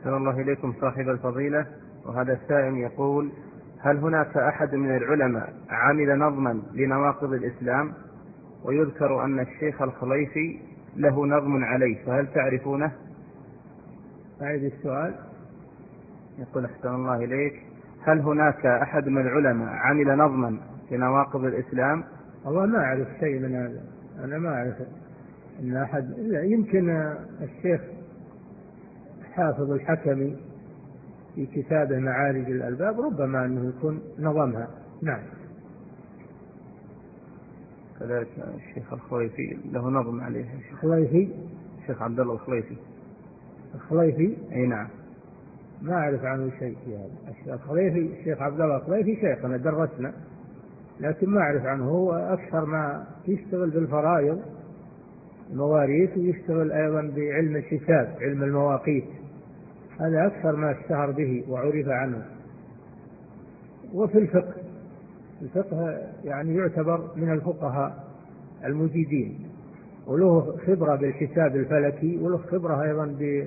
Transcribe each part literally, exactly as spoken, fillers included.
أحسن الله إليكم صاحب الفضيلة. وهذا السائل يقول: هل هناك أحد من العلماء عمل نظما لنواقض الإسلام، ويذكر أن الشيخ الخليفي له نظم عليه، فهل تعرفونه؟ أعيد السؤال. يقول: أحسن الله إليك، هل هناك أحد من العلماء عمل نظما لنواقض الإسلام؟ والله ما أعرف شيء من هذا، أنا ما أعرف أن أحد، يمكن الشيخ حافظ الحكمي في كتابه معارج الألباب ربما أنه يكون نظمها. نعم. كذلك الشيخ الخليفي له نظم عليه. الخليفي، الشيخ عبد الله الخليفي. الخليفي، أي نعم. ما أعرف عنه شيء في هذا. الخليفي، الشيخ عبد الله الخليفي شيخنا درسنا، لكن ما أعرف عنه. هو أكثر ما يشتغل بالفرائض المواريث، ويشتغل أيضا بعلم الحساب، علم المواقيت، هذا أكثر ما اشتهر به وعرف عنه. وفي الفقه، الفقه يعني يعتبر من الفقهاء المجيدين، وله خبرة بالحساب الفلكي، وله خبرة أيضا ب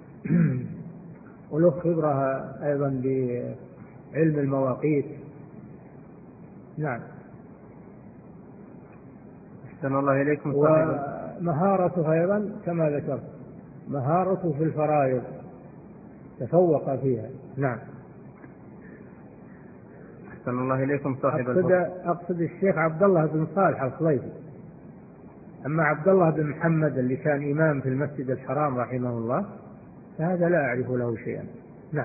وله خبرة أيضا بعلم المواقيت. نعم. أحسن الله إليكم. ومهارته أيضا كما ذكرت، مهارته في الفرائض تفوق فيها. نعم. أحسن الله إليكم صاحب أقصد, أقصد الشيخ عبد الله بن صالح الخليفي. أما عبد الله بن محمد اللي كان إمام في المسجد الحرام رحمه الله، فهذا لا أعرف له شيئا. نعم.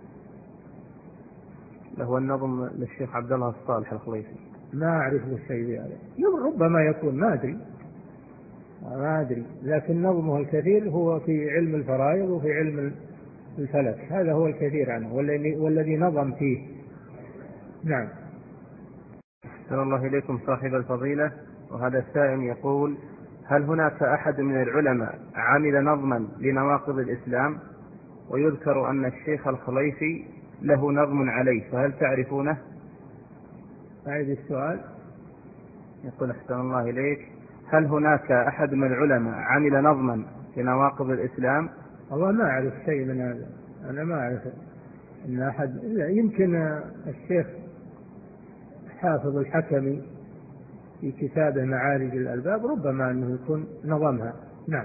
له النظم للشيخ عبد الله الصالح الخليفي، ما أعرف له شيء بهذا، ربما يكون، ما أدري ما أدري لكن نظمه الكثير هو في علم الفرائض وفي علم الفلك، هذا هو الكثير عنه والذي نظم فيه. نعم. أحسن الله إليكم صاحب الفضيلة. وهذا السائل يقول: هل هناك أحد من العلماء عمل نظما لنواقض الإسلام، ويذكر أن الشيخ الخليفي له نظم عليه، فهل تعرفونه؟ أعيد السؤال. يقول: أحسن الله إليك، هل هناك أحد من العلماء عمل نظما لنواقض الإسلام؟ والله ما أعرف شيء من هذا، أنا ما أعرف أن أحد، يمكن الشيخ حافظ الحكمي في كتابه معارج الألباب ربما أنه يكون نظمها. نعم.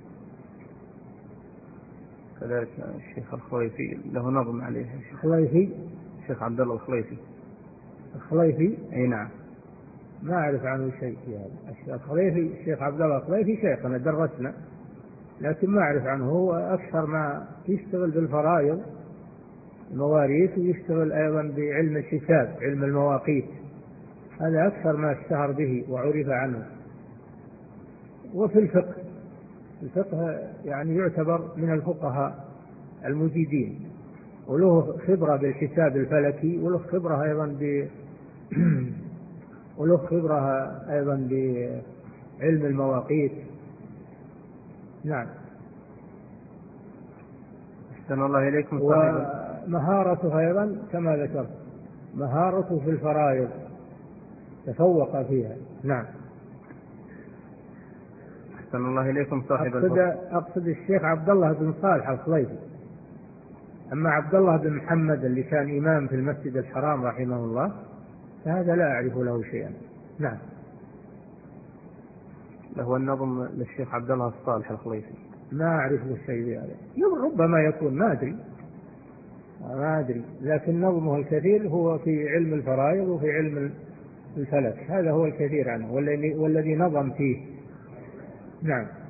كذلك الشيخ الخليفي له نظم عليه. الخليفي، الشيخ عبد الله الخليفي. الخليفي. أي نعم. ما أعرف عنه شيء في هذا. الخليفي، الشيخ عبد الله الخليفي شيخنا درسنا، لكن ما أعرف عنه. هو أكثر ما يشتغل بالفرائض المواريث، ويشتغل أيضا بعلم الحساب، علم المواقيت، هذا أكثر ما اشتهر به وعرف عنه. وفي الفقه، الفقه يعني يعتبر من الفقهاء المجيدين، وله خبرة بالحساب الفلكي، وله خبرة أيضا ب وله خبرة أيضا بعلم المواقيت. نعم. أحسن الله إليكم. ومهارته أيضا كما ذكرت، مهارته في الفرائض تفوق فيها. نعم. أحسن الله إليكم صاحب أقصد, أقصد الشيخ عبد الله بن صالح الخليفي. أما عبد الله بن محمد اللي كان إمام في المسجد الحرام رحمه الله، فهذا لا أعرف له شيئا. نعم. له النظم للشيخ عبد الله الصالح الخليفي. ما أعرف له شيء بهذا، ربما يكون، ما أدري ما أدري لكن نظمه الكثير هو في علم الفرائض وفي علم الفلك، هذا هو الكثير عنه والذي نظم فيه. نعم.